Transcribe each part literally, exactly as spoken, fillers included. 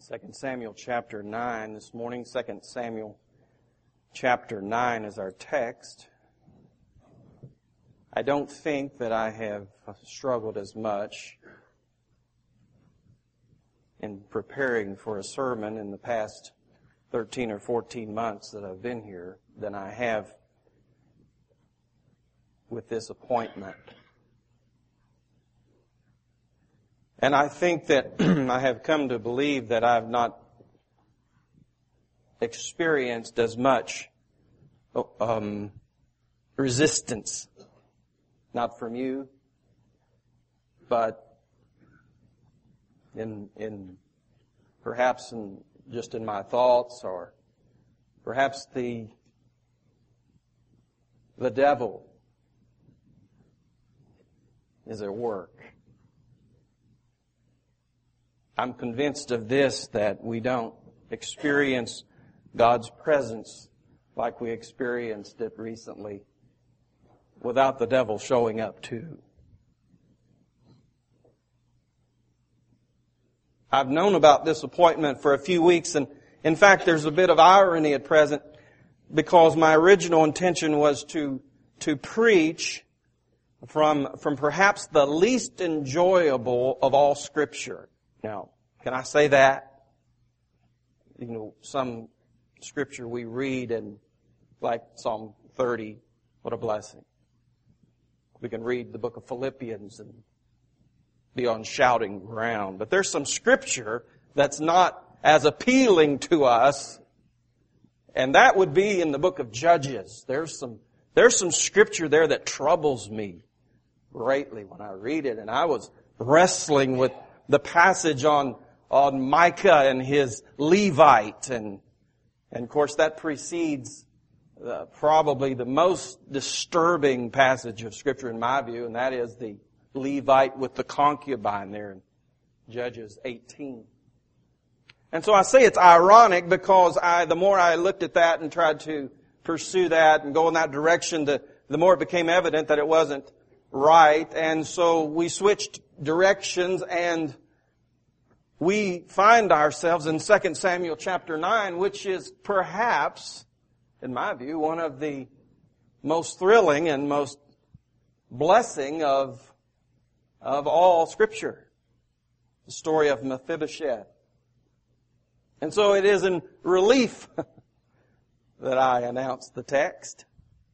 Second Samuel chapter nine this morning. Second Samuel chapter nine is our text. I don't think that I have struggled as much in preparing for a sermon in the past thirteen or fourteen months that I've been here than I have with this appointment. And I think that I have come to believe that I have not experienced as much um, resistance, not from you, but in in perhaps in just in my thoughts, or perhaps the the devil is at work. I'm convinced of this, that we don't experience God's presence like we experienced it recently without the devil showing up too. I've known about this appointment for a few weeks, and in fact there's a bit of irony at present, because my original intention was to to preach from from perhaps the least enjoyable of all Scripture. Now, can I say that? You know, some Scripture we read, and like Psalm thirty, what a blessing. We can read the book of Philippians and be on shouting ground. But there's some Scripture that's not as appealing to us, and that would be in the book of Judges. There's some, there's some Scripture there that troubles me greatly when I read it, and I was wrestling with the passage on on Micah and his Levite, and and of course that precedes uh, probably the most disturbing passage of Scripture in my view, and that is the Levite with the concubine there in Judges eighteen. And so I say it's ironic because I, the more I looked at that and tried to pursue that and go in that direction, the the more it became evident that it wasn't right. And so we switched directions, and we find ourselves in Second Samuel chapter nine, which is perhaps, in my view, one of the most thrilling and most blessing of, of all Scripture. The story of Mephibosheth. And so it is in relief that I announce the text.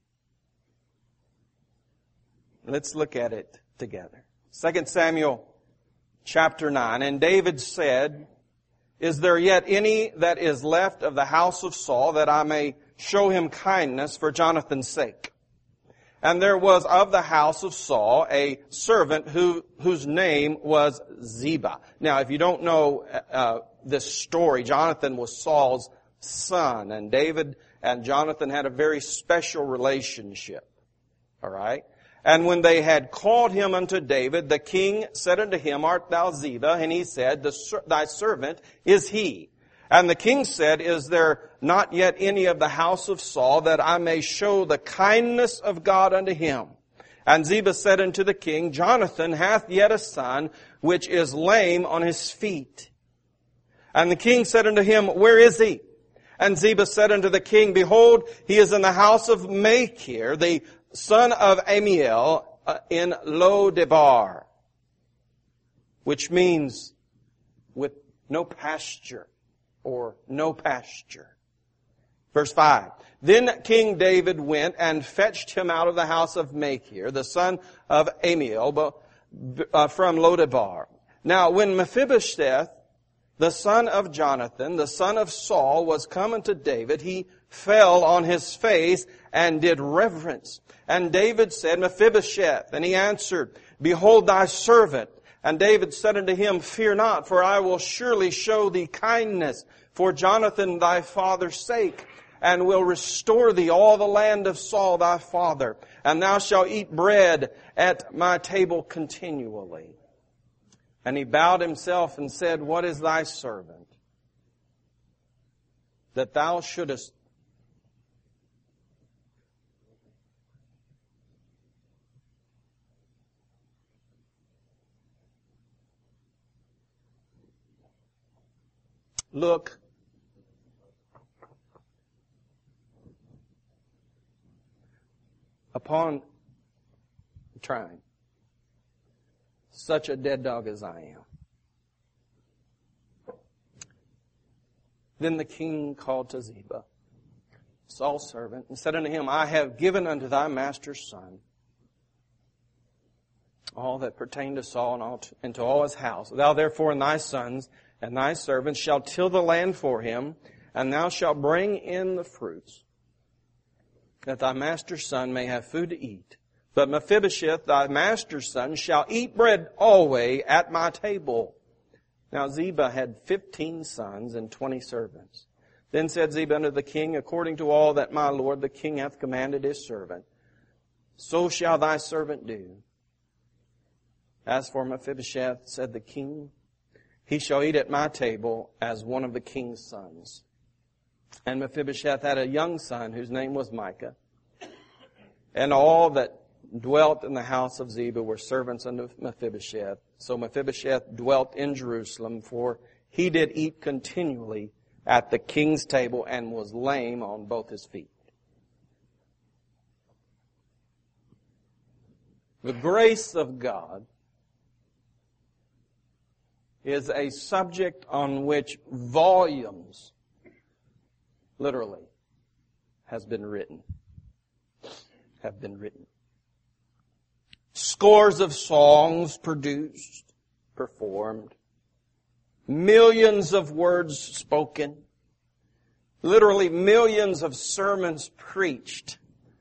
Let's look at it together. Second Samuel chapter nine. And David said, "Is there yet any that is left of the house of Saul, that I may show him kindness for Jonathan's sake? And there was of the house of Saul a servant who whose name was Ziba." Now, if you don't know uh, this story, Jonathan was Saul's son, and David and Jonathan had a very special relationship. All right? And when they had called him unto David, the king said unto him, "Art thou Ziba?" And he said, "Thy servant is he." And the king said, "Is there not yet any of the house of Saul, that I may show the kindness of God unto him?" And Ziba said unto the king, "Jonathan hath yet a son, which is lame on his feet." And the king said unto him, "Where is he?" And Ziba said unto the king, "Behold, he is in the house of Machir, the son of Amiel, uh, in Lo-debar," which means with no pasture, or no pasture. Verse five. Then King David went and fetched him out of the house of Machir, the son of Amiel, uh, from Lo-debar. Now when Mephibosheth, the son of Jonathan, the son of Saul, was come unto David, he fell on his face and did reverence. And David said, "Mephibosheth." And he answered, "Behold thy servant." And David said unto him, "Fear not, for I will surely show thee kindness for Jonathan thy father's sake, and will restore thee all the land of Saul thy father. And thou shalt eat bread at my table continually." And he bowed himself and said, "What is thy servant, that thou shouldest look upon trying such a dead dog as I am. Then the king called to Ziba, Saul's servant, and said unto him, I have given unto thy master's son all that pertained to Saul and, all to, and to all his house. Thou therefore and thy sons and thy servants shall till the land for him, and thou shalt bring in the fruits, that thy master's son may have food to eat. But Mephibosheth, thy master's son, shall eat bread always at my table. Now Ziba had fifteen sons and twenty servants. Then said Ziba unto the king, according to all that my lord the king hath commanded his servant, so shall thy servant do. As for Mephibosheth, said the king, he shall eat at my table as one of the king's sons. And Mephibosheth had a young son whose name was Micah. And all that dwelt in the house of Ziba were servants unto Mephibosheth. So Mephibosheth dwelt in Jerusalem, for he did eat continually at the king's table and was lame on both his feet. The grace of God is a subject on which volumes, literally, has been written. Have been written. Scores of songs produced, performed. Millions of words spoken. Literally millions of sermons preached.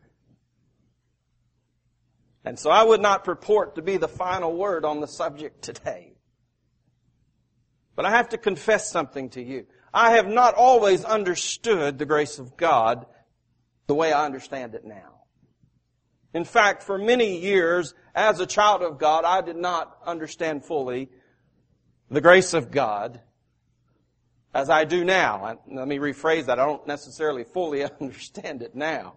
And so I would not purport to be the final word on the subject today. But I have to confess something to you. I have not always understood the grace of God the way I understand it now. In fact, for many years, as a child of God, I did not understand fully the grace of God as I do now. Let me rephrase that. I don't necessarily fully understand it now.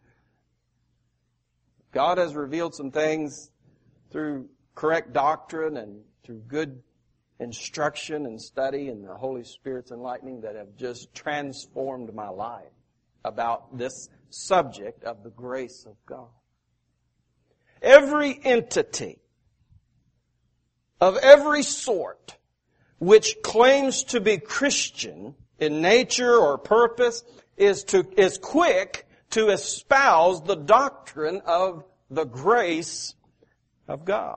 God has revealed some things through correct doctrine and through good instruction and study and the Holy Spirit's enlightening that have just transformed my life about this subject of the grace of God. Every entity of every sort which claims to be Christian in nature or purpose is to is quick to espouse the doctrine of the grace of God.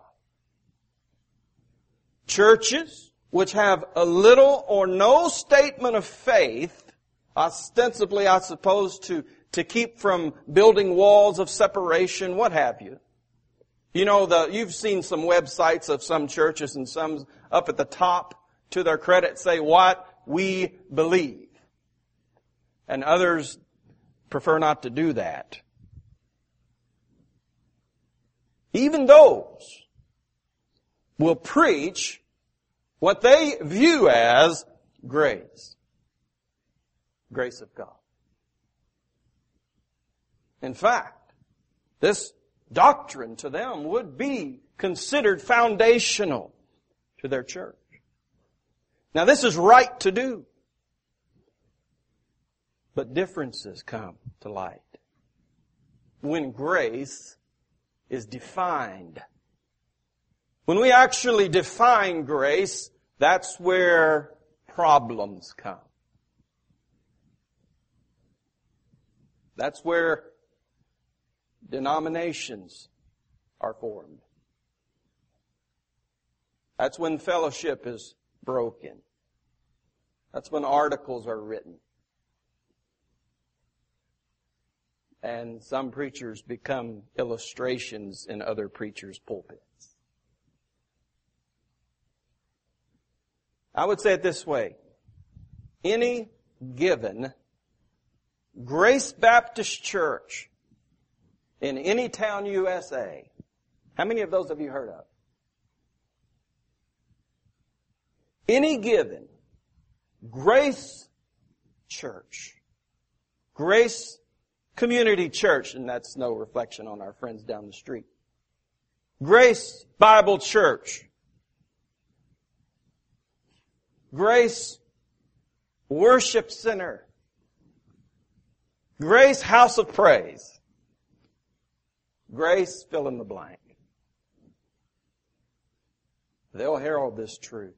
Churches which have a little or no statement of faith, ostensibly, I suppose, to, to keep from building walls of separation, what have you. You know, the, you've seen some websites of some churches and some up at the top, to their credit, say, what we believe. And others prefer not to do that. Even those will preach what they view as grace. Grace of God. In fact, this doctrine to them would be considered foundational to their church. Now this is right to do. But differences come to light when grace is defined. When we actually define grace, that's where problems come. That's where denominations are formed. That's when fellowship is broken. That's when articles are written. And some preachers become illustrations in other preachers' pulpits. I would say it this way. Any given Grace Baptist Church in any town, U S A, how many of those have you heard of? Any given Grace Church, Grace Community Church, and that's no reflection on our friends down the street. Grace Bible Church. Grace Worship Center. Grace House of Praise. Grace fill in the blank. They'll herald this truth.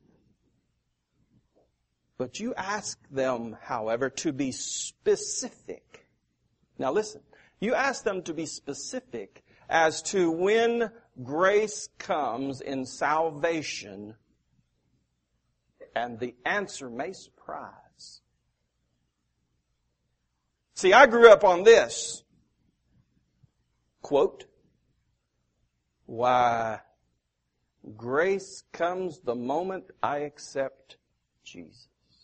But you ask them, however, to be specific. Now listen, you ask them to be specific as to when grace comes in salvation, and the answer may surprise. See, I grew up on this. Quote, "Why, grace comes the moment I accept Jesus."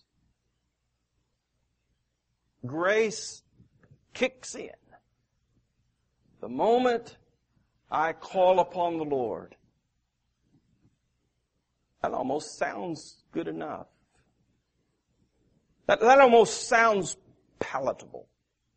Grace kicks in the moment I call upon the Lord. That almost sounds good enough. That, that almost sounds palatable.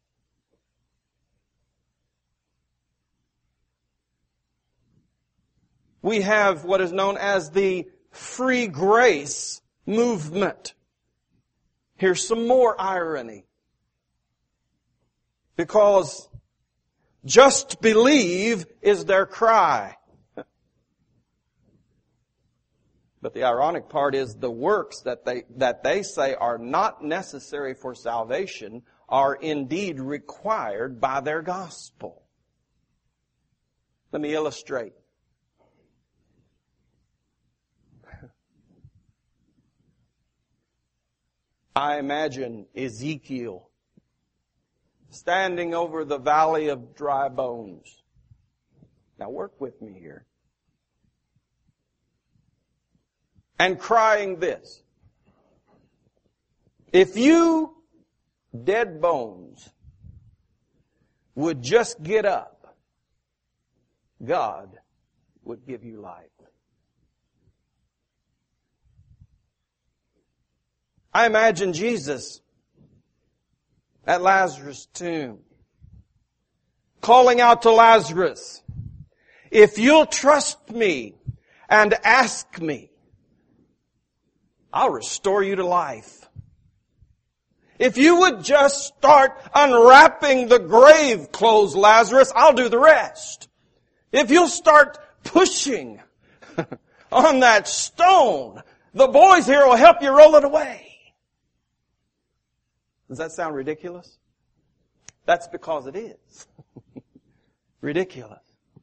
We have what is known as the free grace movement. Here's some more irony. Because just believe is their cry. But the ironic part is the works that they, that they say are not necessary for salvation are indeed required by their gospel. Let me illustrate. I imagine Ezekiel standing over the valley of dry bones. Now work with me here. And crying this: if you, dead bones, would just get up, God would give you life. I imagine Jesus at Lazarus' tomb, calling out to Lazarus, "If you'll trust me and ask me, I'll restore you to life. If you would just start unwrapping the grave clothes, Lazarus, I'll do the rest. If you'll start pushing on that stone, the boys here will help you roll it away." Does that sound ridiculous? That's because it is. Ridiculous.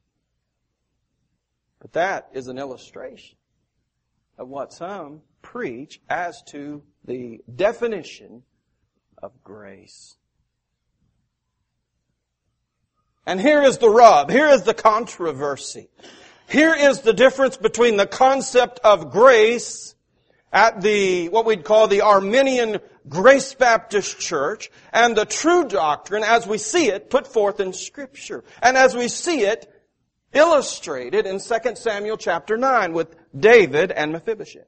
But that is an illustration of what some preach as to the definition of grace. And here is the rub. Here is the controversy. Here is the difference between the concept of grace at the, what we'd call the Arminian Grace Baptist Church, and the true doctrine as we see it put forth in Scripture. And as we see it illustrated in Second Samuel chapter nine with David and Mephibosheth.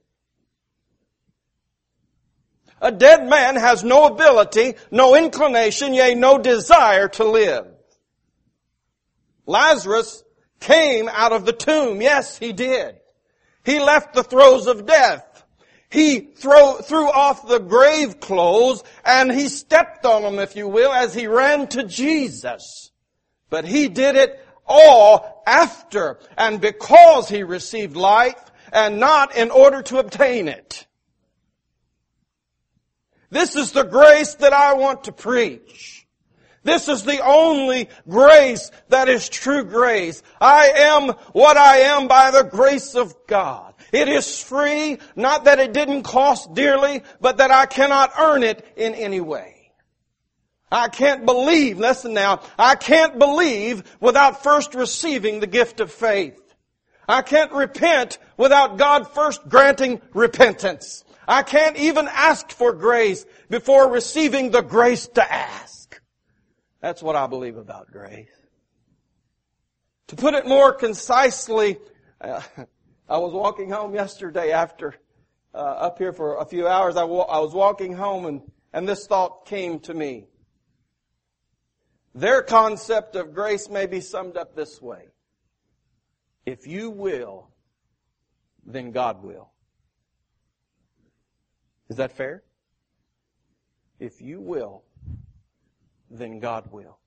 A dead man has no ability, no inclination, yea, no desire to live. Lazarus came out of the tomb. Yes, he did. He left the throes of death. He throw, threw off the grave clothes and he stepped on them, if you will, as he ran to Jesus. But he did it all after and because he received life and not in order to obtain it. This is the grace that I want to preach. This is the only grace that is true grace. I am what I am by the grace of God. It is free, not that it didn't cost dearly, but that I cannot earn it in any way. I can't believe, listen now, I can't believe without first receiving the gift of faith. I can't repent without God first granting repentance. I can't even ask for grace before receiving the grace to ask. That's what I believe about grace. To put it more concisely, uh, I was walking home yesterday after uh, up here for a few hours. I, wa- I was walking home and, and this thought came to me. Their concept of grace may be summed up this way. If you will, then God will. Is that fair? If you will, then God will.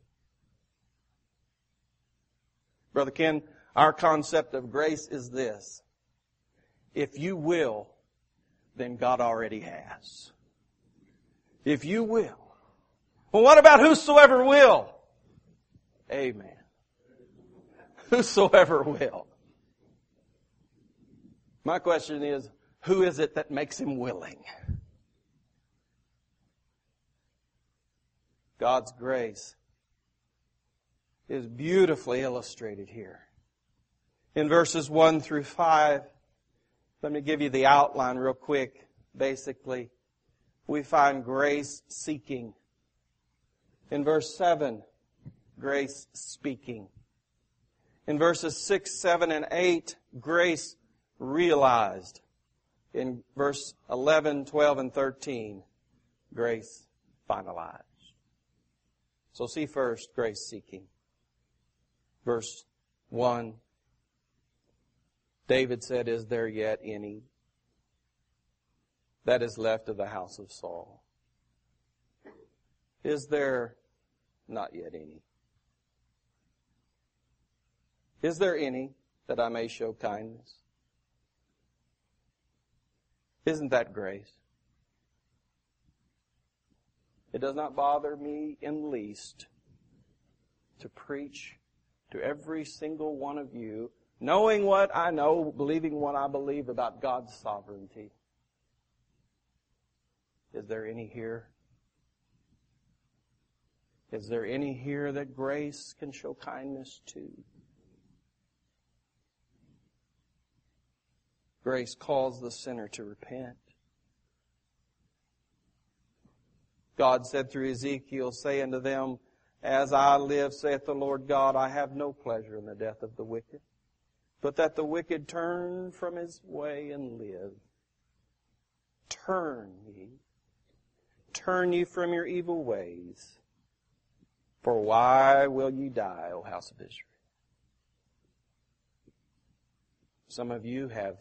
Brother Ken, our concept of grace is this. If you will, then God already has. If you will. Well, what about whosoever will? Amen. Whosoever will. My question is, who is it that makes him willing? God's grace is beautifully illustrated here. In verses one through five, let me give you the outline real quick. Basically, we find grace seeking. In verse seven, grace speaking. In verses six, seven, and eight, grace realized. In verse eleven, twelve, and thirteen, grace finalized. So see first, grace seeking. Verse one, David said, "Is there yet any that is left of the house of Saul? Is there not yet any? Is there any that I may show kindness?" Isn't that grace? It does not bother me in least to preach to every single one of you, knowing what I know, believing what I believe about God's sovereignty. Is there any here? Is there any here that grace can show kindness to? Grace calls the sinner to repent. God said through Ezekiel, "Say unto them, As I live, saith the Lord God, I have no pleasure in the death of the wicked, but that the wicked turn from his way and live. Turn ye, turn ye from your evil ways. For why will ye die, O house of Israel?" Some of you have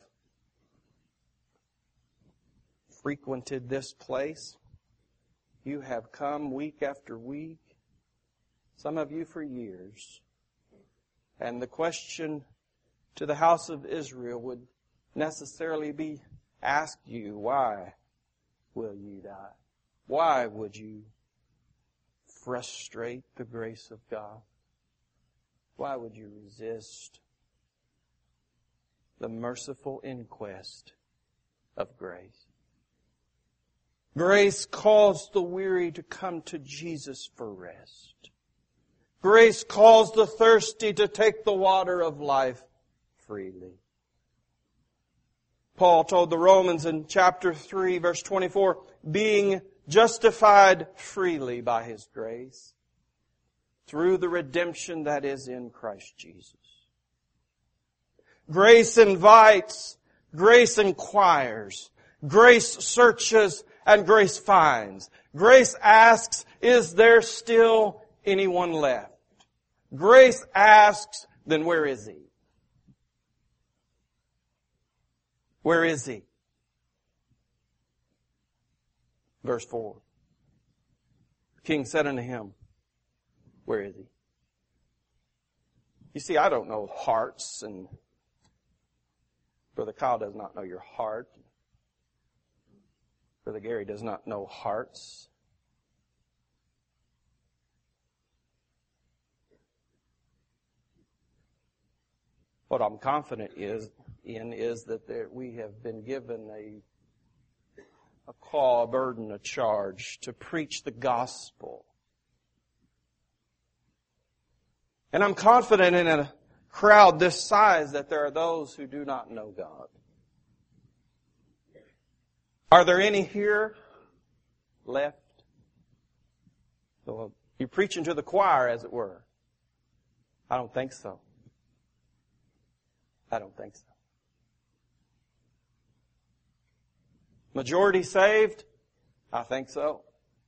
frequented this place. You have come week after week. Some of you for years. And the question to the house of Israel would necessarily be asked you, why will you die? Why would you frustrate the grace of God? Why would you resist the merciful inquest of grace? Grace calls the weary to come to Jesus for rest. Grace calls the thirsty to take the water of life freely. Paul told the Romans in chapter three, verse twenty-four, being justified freely by His grace through the redemption that is in Christ Jesus. Grace invites, grace inquires, grace searches, and grace finds. Grace asks, is there still anyone left? Grace asks, then where is he? Where is he? Verse four. The king said unto him, where is he? You see, I don't know hearts, and Brother Kyle does not know your heart. Brother Gary does not know hearts. What I'm confident is in is that there, we have been given a, a call, a burden, a charge to preach the gospel. And I'm confident in a crowd this size that there are those who do not know God. Are there any here left? So you're preaching to the choir, as it were. I don't think so. I don't think so. Majority saved? I think so.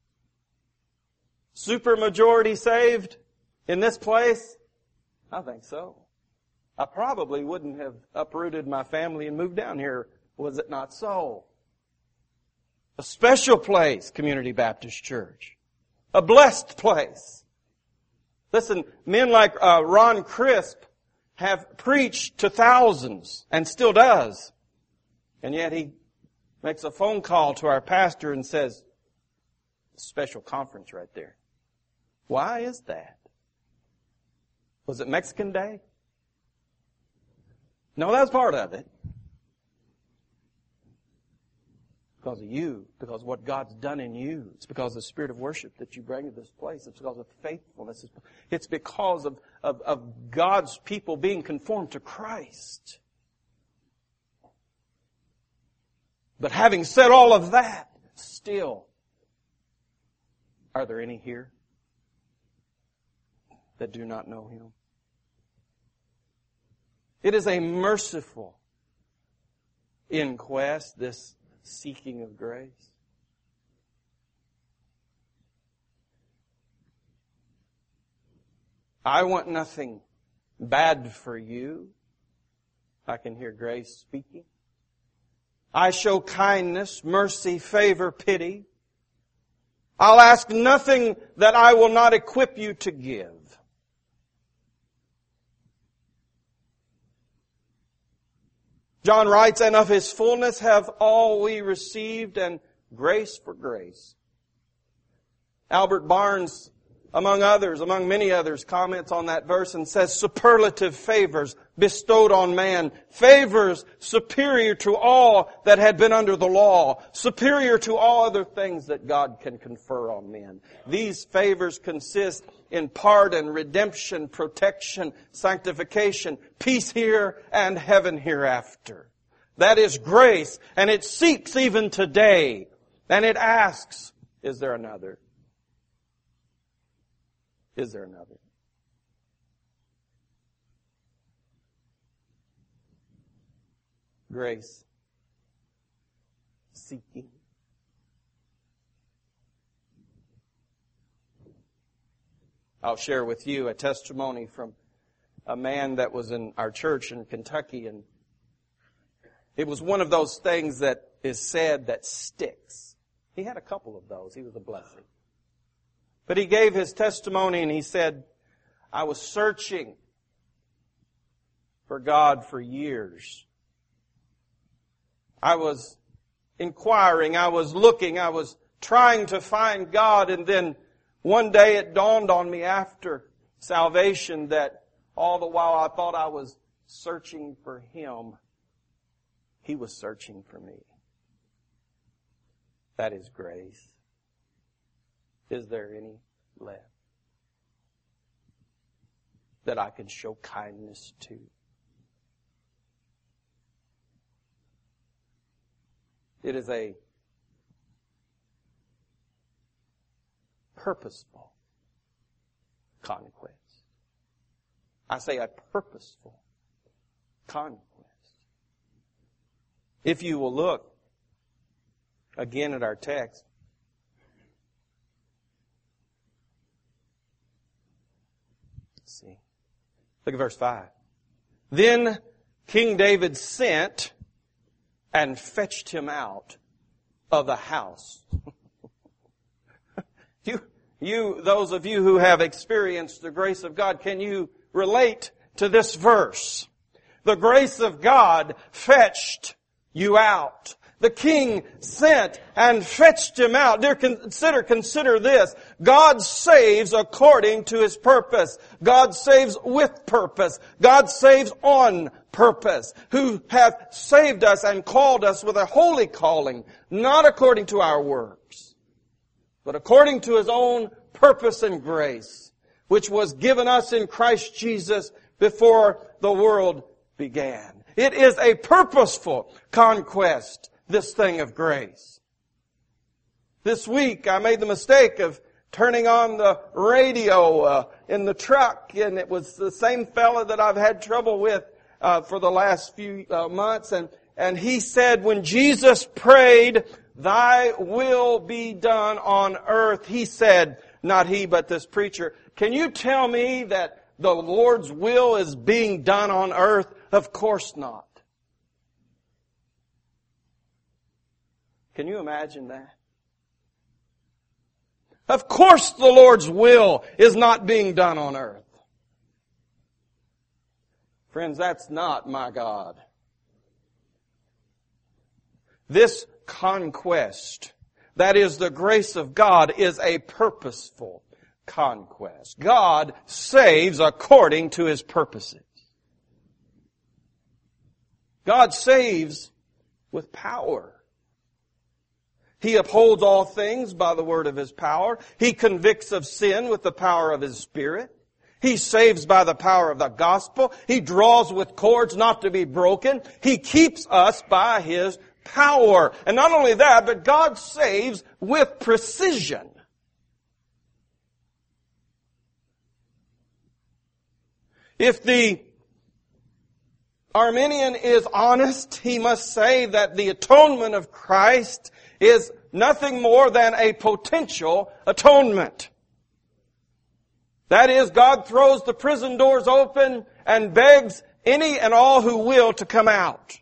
Super majority saved in this place? I think so. I probably wouldn't have uprooted my family and moved down here was it not so. A special place, Community Baptist Church. A blessed place. Listen, men like uh, Ron Crisp have preached to thousands and still does. And yet he makes a phone call to our pastor and says, special conference right there. Why is that? Was it Mexican Day? No, that's part of it. Because of you, because of what God's done in you. It's because of the spirit of worship that you bring to this place. It's because of faithfulness. It's because of, of, of God's people being conformed to Christ. But having said all of that, still, are there any here that do not know Him? It is a merciful inquest, this seeking of grace. I want nothing bad for you. I can hear grace speaking. I show kindness, mercy, favor, pity. I'll ask nothing that I will not equip you to give. John writes, and of His fullness have all we received, and grace for grace. Albert Barnes, among others, among many others, comments on that verse and says, superlative favors bestowed on man, favors superior to all that had been under the law, superior to all other things that God can confer on men. These favors consist in pardon, redemption, protection, sanctification, peace here and heaven hereafter. That is grace, and it seeks even today, and it asks, is there another? Is there another? Grace. Seeking. I'll share with you a testimony from a man that was in our church in Kentucky, and it was one of those things that is said that sticks. He had a couple of those. He was a blessing. But he gave his testimony and he said, I was searching for God for years. I was inquiring, I was looking, I was trying to find God, and then one day it dawned on me after salvation that all the while I thought I was searching for Him, He was searching for me. That is grace. Is there any left that I can show kindness to? It is a purposeful conquest. I say a purposeful conquest. If you will look again at our text, let's see. Look at verse five. Then King David sent and fetched him out of the house. you, you, those of you who have experienced the grace of God, can you relate to this verse? The grace of God fetched you out. The king sent and fetched him out. Dear, consider, consider this. God saves according to His purpose. God saves with purpose. God saves on purpose. Who hath saved us and called us with a holy calling, not according to our works, but according to His own purpose and grace, which was given us in Christ Jesus before the world began. It is a purposeful conquest, this thing of grace. This week I made the mistake of turning on the radio uh, in the truck, and it was the same fella that I've had trouble with uh, for the last few uh, months, and and he said when Jesus prayed, "Thy will be done on earth," he said, not he but this preacher, "Can you tell me that the Lord's will is being done on earth?" Of course not. Can you imagine that? Of course the Lord's will is not being done on earth. Friends, that's not my God. This conquest, that is the grace of God, is a purposeful conquest. God saves according to His purposes. God saves with power. He upholds all things by the word of His power. He convicts of sin with the power of His Spirit. He saves by the power of the gospel. He draws with cords not to be broken. He keeps us by His power. And not only that, but God saves with precision. If the Arminian is honest, he must say that the atonement of Christ is nothing more than a potential atonement. That is, God throws the prison doors open and begs any and all who will to come out.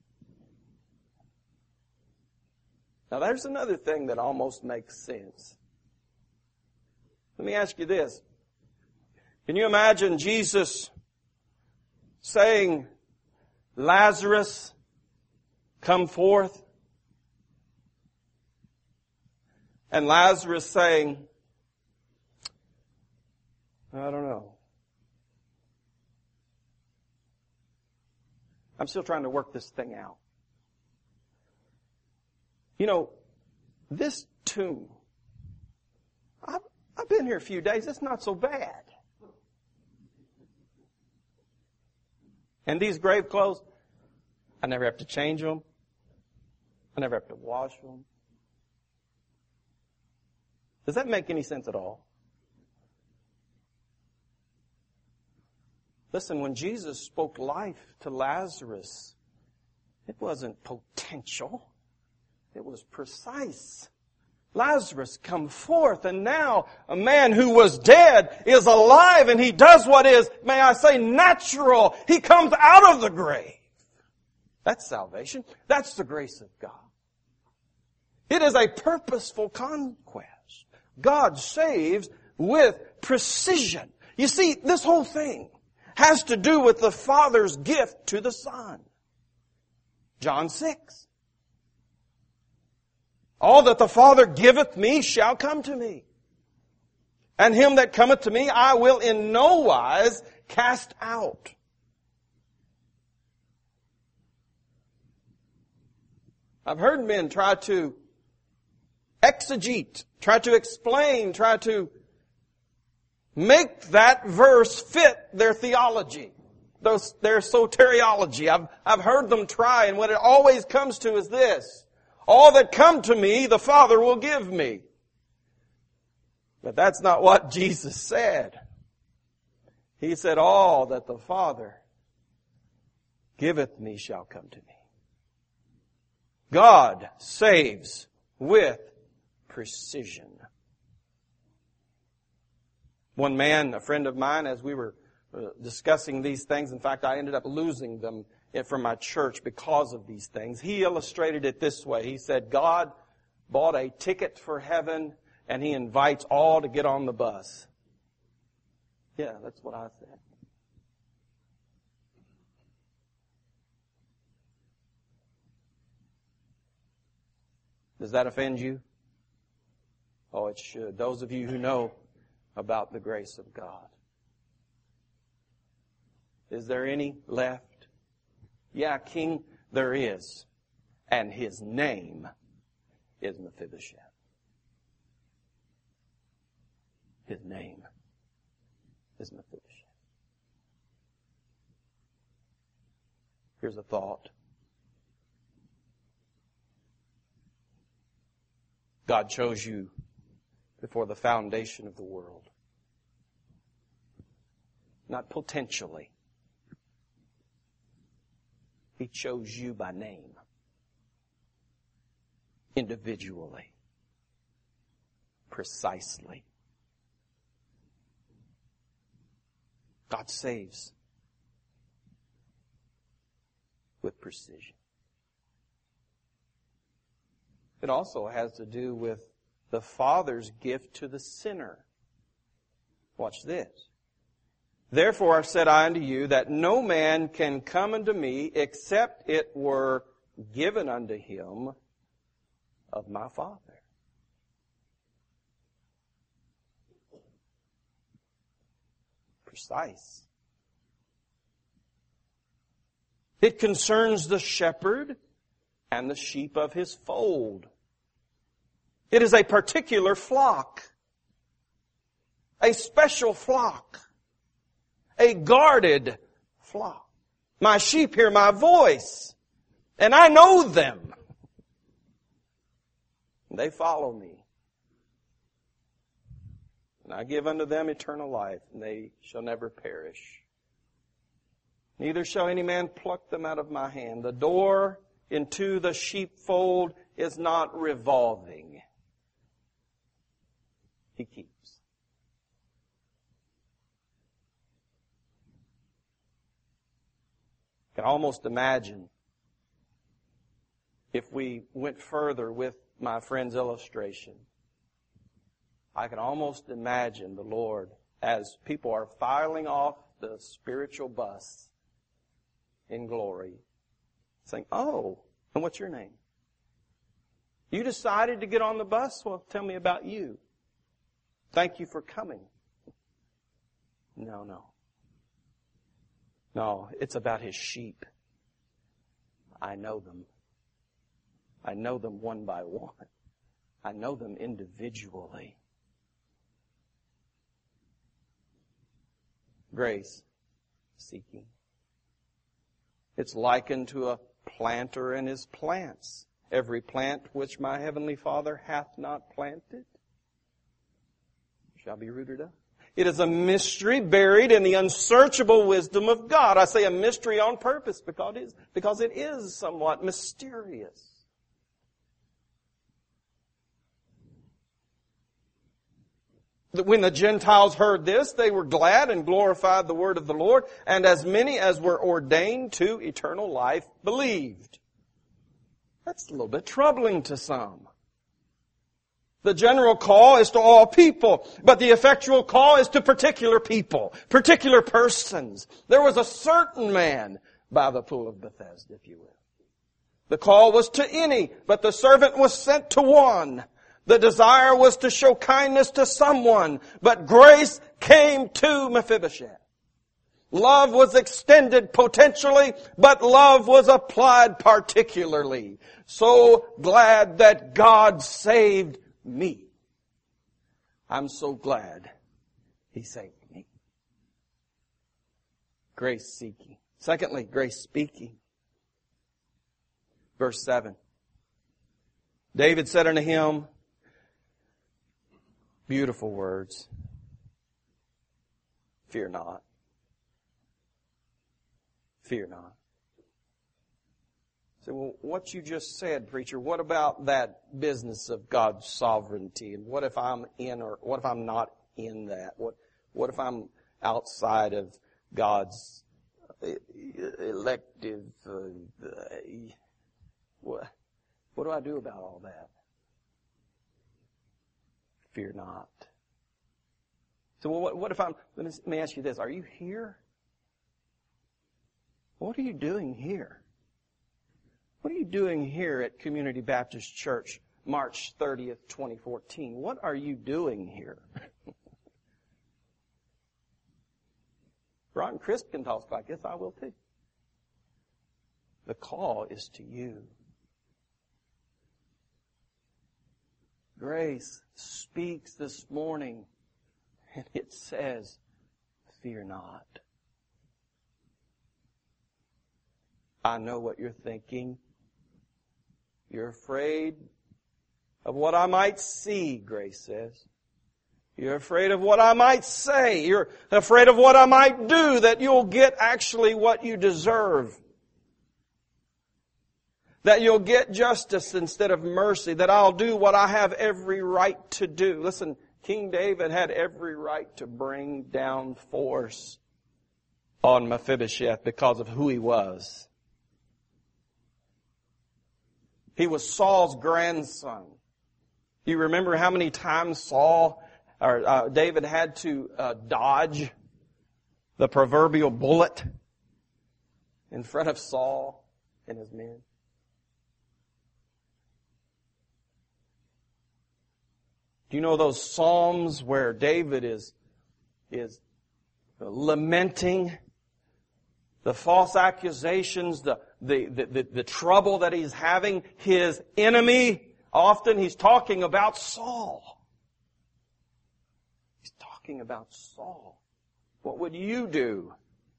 Now there's another thing that almost makes sense. Let me ask you this. Can you imagine Jesus saying, Lazarus, come forth? And Lazarus saying, I don't know. I'm still trying to work this thing out. You know, this tomb, I've, I've been here a few days, it's not so bad. And these grave clothes, I never have to change them. I never have to wash them. Does that make any sense at all? Listen, when Jesus spoke life to Lazarus, it wasn't potential. It was precise. Lazarus, come forth. And now a man who was dead is alive, and he does what is, may I say, natural. He comes out of the grave. That's salvation. That's the grace of God. It is a purposeful conquest. God saves with precision. You see, this whole thing has to do with the Father's gift to the Son. John six. All that the Father giveth me shall come to me. And him that cometh to me I will in no wise cast out. I've heard men try to exegete, try to explain, try to make that verse fit their theology, those, their soteriology. I've, I've heard them try, and what it always comes to is this: all that come to me, the Father will give me. But that's not what Jesus said. He said, all that the Father giveth me shall come to me. God saves with precision. One man, a friend of mine, as we were uh, discussing these things, in fact, I ended up losing them from my church because of these things. He illustrated it this way. He said, God bought a ticket for heaven and He invites all to get on the bus. Yeah, that's what I said. Does that offend you? Oh, it should. Those of you who know about the grace of God. Is there any left? Yeah, King, there is. And his name is Mephibosheth. His name is Mephibosheth. Here's a thought. God chose you before the foundation of the world. Not potentially. He chose you by name. Individually. Precisely. God saves with precision. It also has to do with the Father's gift to the sinner. Watch this. Therefore said I unto you that no man can come unto me except it were given unto him of my Father. Precise. It concerns the shepherd and the sheep of his fold. It is a particular flock, a special flock, a guarded flock. My sheep hear my voice, and I know them. They follow me. And I give unto them eternal life, and they shall never perish. Neither shall any man pluck them out of my hand. The door into the sheepfold is not revolving. He keeps. I can almost imagine if we went further with my friend's illustration. I can almost imagine the Lord as people are filing off the spiritual bus in glory, saying, "Oh, and what's your name? You decided to get on the bus? Well, tell me about you. Thank you for coming." No, no. No, it's about His sheep. I know them. I know them one by one. I know them individually. Grace seeking. It's likened to a planter and his plants. Every plant which my heavenly Father hath not planted shall be rooted up. It is a mystery buried in the unsearchable wisdom of God. I say a mystery on purpose because it is, because it is somewhat mysterious. When the Gentiles heard this, they were glad and glorified the word of the Lord, and as many as were ordained to eternal life believed. That's a little bit troubling to some. The general call is to all people, but the effectual call is to particular people, particular persons. There was a certain man by the pool of Bethesda, if you will. The call was to any, but the servant was sent to one. The desire was to show kindness to someone, but grace came to Mephibosheth. Love was extended potentially, but love was applied particularly. So glad that God saved me. I'm so glad He saved me. Grace seeking. Secondly, grace speaking. Verse seven. David said unto him, beautiful words, "Fear not. Fear not." So, well, what you just said, preacher, what about that business of God's sovereignty? And what if I'm in or what if I'm not in that? What, what if I'm outside of God's elective, uh, what, what do I do about all that? Fear not. So what, what if I'm, let me, let me ask you this. Are you here? What are you doing here? What are you doing here at Community Baptist Church, March thirtieth, twenty fourteen? What are you doing here? Ron Crisp can talk like this. I will too. The call is to you. Grace speaks this morning, and it says, "Fear not." I know what you're thinking. You're afraid of what I might see, Grace says. You're afraid of what I might say. You're afraid of what I might do, that you'll get actually what you deserve. That you'll get justice instead of mercy. That I'll do what I have every right to do. Listen, King David had every right to bring down force on Mephibosheth because of who he was. He was Saul's grandson. You remember how many times Saul or uh, David had to uh, dodge the proverbial bullet in front of Saul and his men? Do you know those Psalms where David is, is lamenting the false accusations, the, the, the, the, the trouble that he's having? His enemy, often he's talking about Saul. He's talking about Saul. What would you do?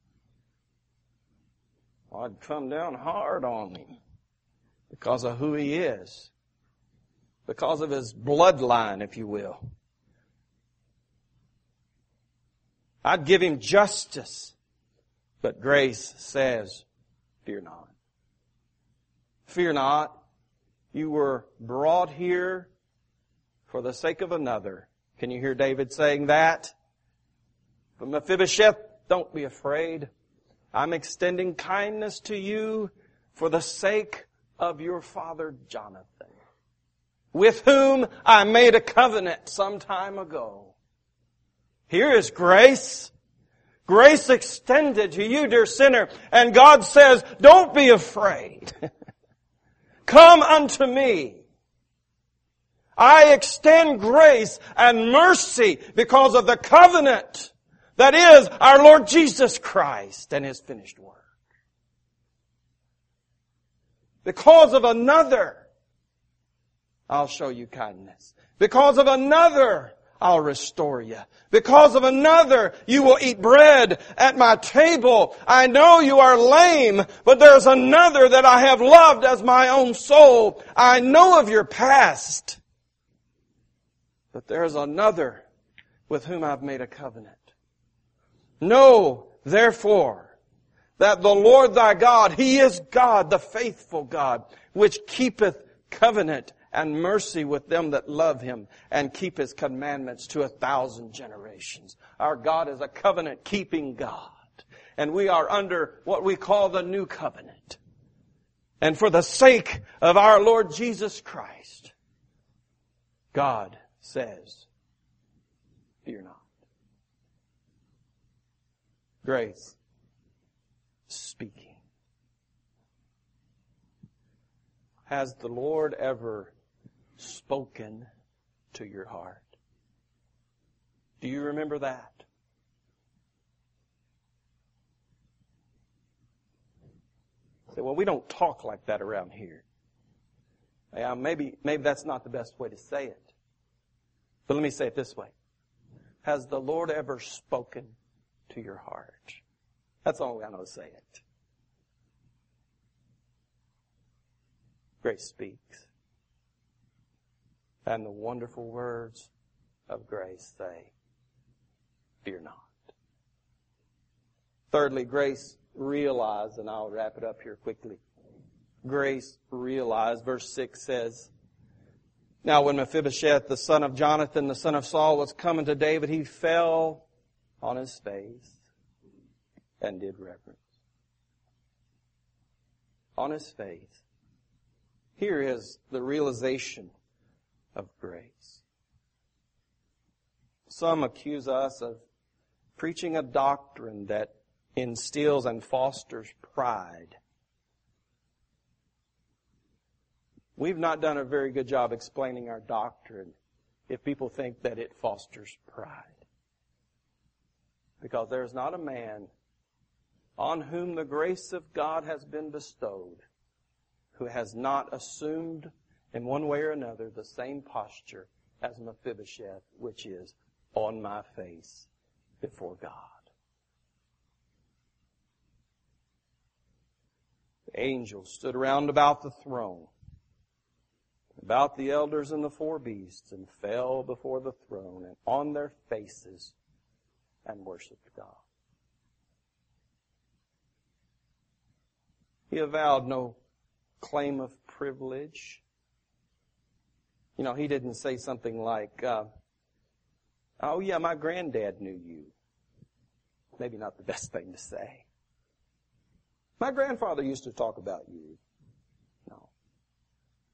Well, I'd come down hard on him because of who he is. Because of his bloodline, if you will. I'd give him justice. But grace says, fear not. Fear not. You were brought here for the sake of another. Can you hear David saying that? But Mephibosheth, don't be afraid. I'm extending kindness to you for the sake of your father Jonathan, with whom I made a covenant some time ago. Here is grace. Grace extended to you, dear sinner. And God says, don't be afraid. Come unto me. I extend grace and mercy because of the covenant that is our Lord Jesus Christ and His finished work. Because of another, I'll show you kindness. Because of another, I'll restore you. Because of another, you will eat bread at my table. I know you are lame, but there's another that I have loved as my own soul. I know of your past, but there's another with whom I've made a covenant. Know, therefore, that the Lord thy God, He is God, the faithful God, which keepeth covenant and mercy with them that love Him and keep His commandments to a thousand generations. Our God is a covenant-keeping God. And we are under what we call the new covenant. And for the sake of our Lord Jesus Christ, God says, fear not. Grace speaking. Has the Lord ever spoken to your heart? Do you remember that? Say, well, we don't talk like that around here. Yeah, maybe, maybe that's not the best way to say it. But let me say it this way. Has the Lord ever spoken to your heart? That's the only way I know to say it. Grace speaks. And the wonderful words of grace say, fear not. Thirdly, grace realized, and I'll wrap it up here quickly. Grace realized, verse six says, now when Mephibosheth, the son of Jonathan, the son of Saul, was coming to David, he fell on his face and did reverence. On his face. Here is the realization of grace. Some accuse us of preaching a doctrine that instills and fosters pride. We've not done a very good job explaining our doctrine if people think that it fosters pride. Because there's not a man on whom the grace of God has been bestowed who has not assumed in one way or another the same posture as Mephibosheth, which is on my face before God. The angels stood around about the throne, about the elders and the four beasts, and fell before the throne and on their faces and worshiped God. He avowed no claim of privilege. You know, he didn't say something like, uh, oh yeah, my granddad knew you. Maybe not the best thing to say. My grandfather used to talk about you. No.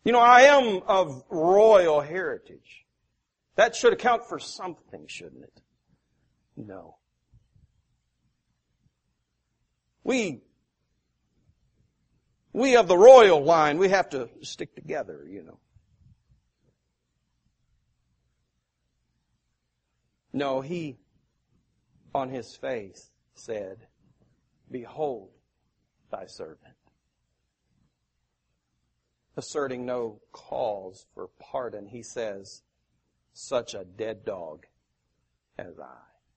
You know, I am of royal heritage. That should account for something, shouldn't it? No. We, we of the royal line, we have to stick together, you know. No, he, on his face, said, "Behold thy servant." Asserting no cause for pardon, he says, "Such a dead dog as I.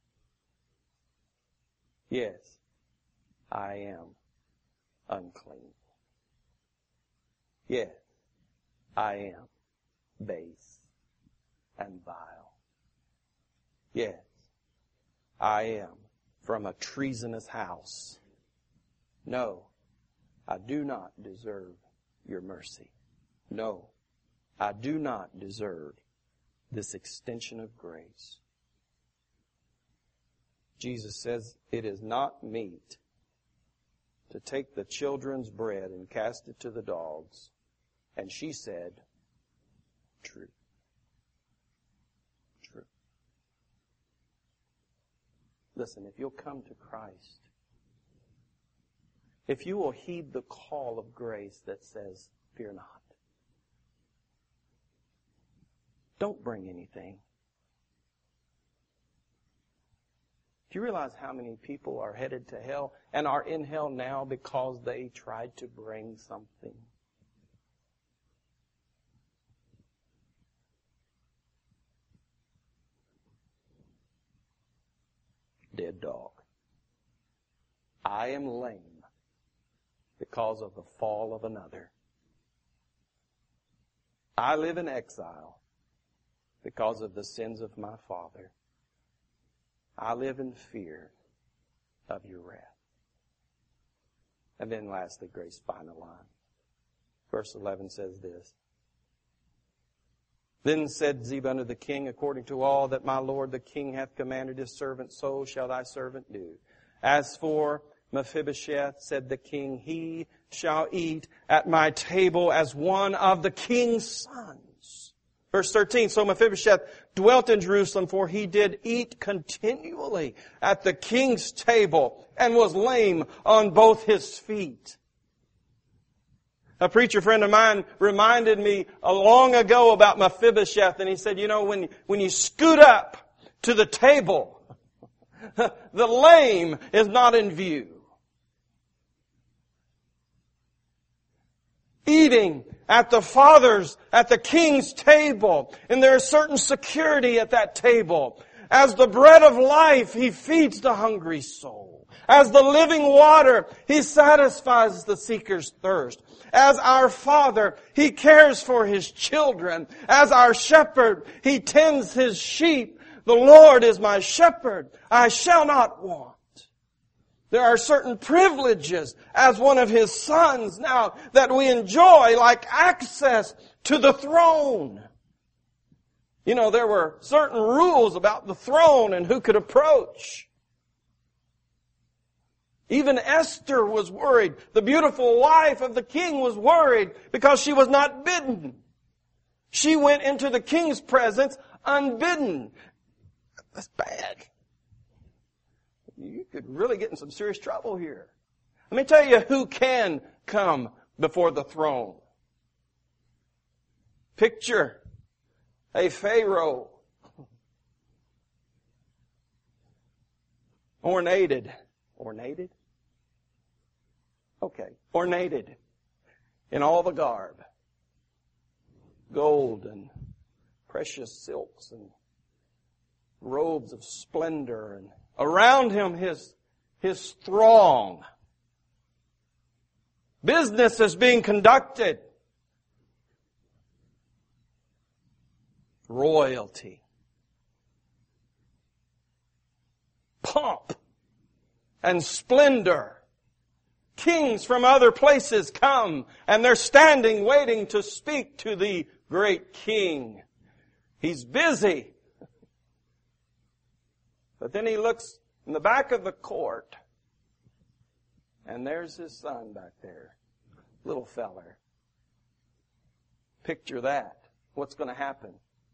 Yes, I am unclean. Yes, I am base and vile. Yes, I am from a treasonous house. No, I do not deserve your mercy. No, I do not deserve this extension of grace." Jesus says, "It is not meet to take the children's bread and cast it to the dogs." And she said, "True." True. Listen, if you'll come to Christ, if you will heed the call of grace that says, "Fear not," don't bring anything. Do you realize how many people are headed to hell and are in hell now because they tried to bring something? Dead dog. I am lame because of the fall of another. I live in exile because of the sins of my father. I live in fear of your wrath. And then lastly, grace final line. Verse eleven says this. Then said Ziba unto the king, "According to all that my lord the king hath commanded his servant, so shall thy servant do. As for Mephibosheth, said the king, he shall eat at my table as one of the king's sons." Verse thirteen, "So Mephibosheth dwelt in Jerusalem, for he did eat continually at the king's table, and was lame on both his feet." A preacher friend of mine reminded me long ago about Mephibosheth, and he said, you know, when, when you scoot up to the table, the lame is not in view. Eating at the father's, at the king's table, and there is certain security at that table. As the bread of life, he feeds the hungry soul. As the living water, he satisfies the seeker's thirst. As our Father, He cares for His children. As our shepherd, He tends His sheep. The Lord is my shepherd. I shall not want. There are certain privileges as one of His sons now that we enjoy, like access to the throne. You know, there were certain rules about the throne and who could approach. Even Esther was worried. The beautiful wife of the king was worried because she was not bidden. She went into the king's presence unbidden. That's bad. You could really get in some serious trouble here. Let me tell you who can come before the throne. Picture a Pharaoh, ornated. Ornated? Okay. Ornated in all the garb. Gold and precious silks and robes of splendor. And around him his, his throng. Business is being conducted. Royalty. Pomp and splendor. Kings from other places come, and they're standing waiting to speak to the great king. He's busy. But then he looks in the back of the court, and there's his son back there, little feller. Picture that. What's going to happen?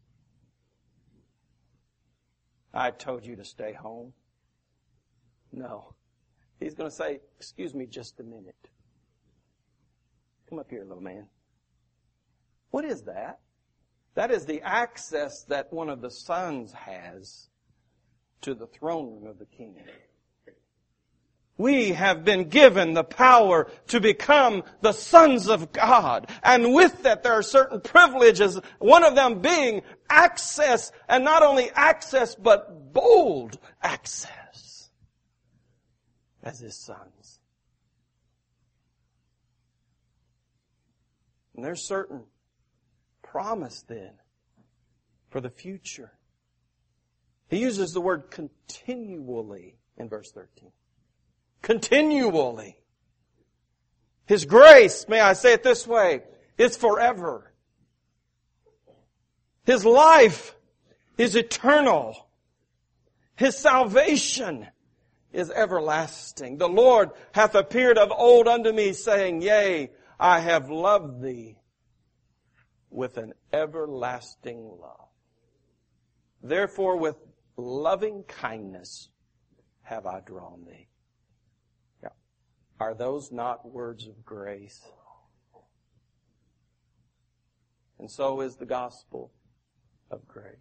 I told you to stay home. No. He's going to say, excuse me just a minute. Come up here, little man. What is that? That is the access that one of the sons has to the throne room of the king. We have been given the power to become the sons of God. And with that, there are certain privileges, one of them being access, and not only access, but bold access as His sons. And there's certain promise then for the future. He uses the word continually in verse thirteen. Continually. His grace, may I say it this way, is forever. His life is eternal. His salvation is everlasting. The Lord hath appeared of old unto me, saying, Yea, I have loved thee with an everlasting love. Therefore with loving kindness have I drawn thee. Are those not words of grace? And so is the gospel of grace.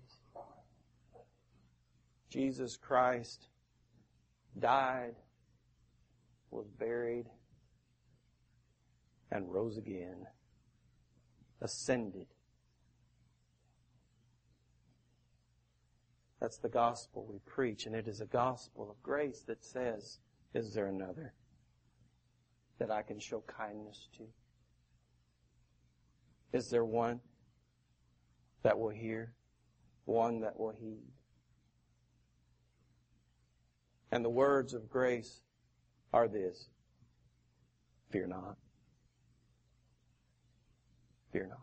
Jesus Christ died, was buried, and rose again, ascended. That's the gospel we preach, and it is a gospel of grace that says, is there another that I can show kindness to? Is there one that will hear? One that will heed? And the words of grace are this: fear not. Fear not.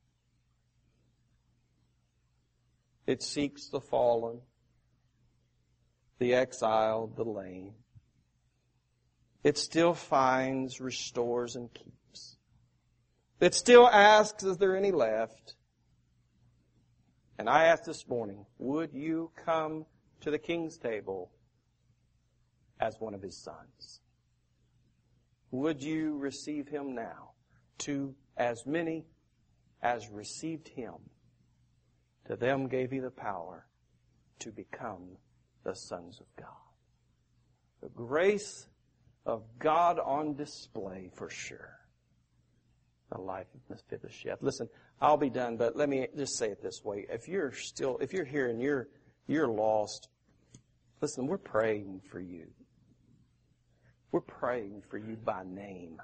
It seeks the fallen, the exiled, the lame. It still finds, restores, and keeps. It still asks, is there any left? And I asked this morning, would you come to the King's table as one of His sons? Would you receive Him now? To as many as received Him, to them gave He the power to become the sons of God. The grace of God on display for sure. The life of Mephibosheth. Listen, I'll be done, but let me just say it this way. If you're still, if you're here and you're, you're lost, listen, we're praying for you. We're praying for you by name.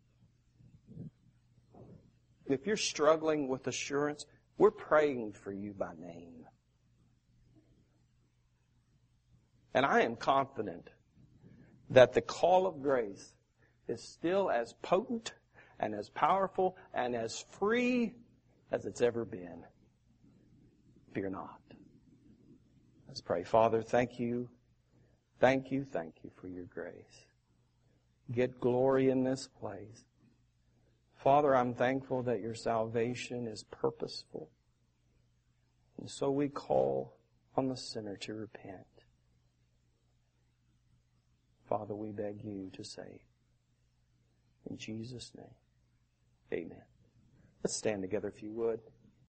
If you're struggling with assurance, we're praying for you by name. And I am confident that the call of grace is still as potent and as powerful and as free as it's ever been. Fear not. Let's pray. Father, thank you. Thank you, thank you for your grace. Get glory in this place. Father, I'm thankful that your salvation is purposeful. And so we call on the sinner to repent. Father, we beg you to save. In Jesus' name, amen. Let's stand together if you would.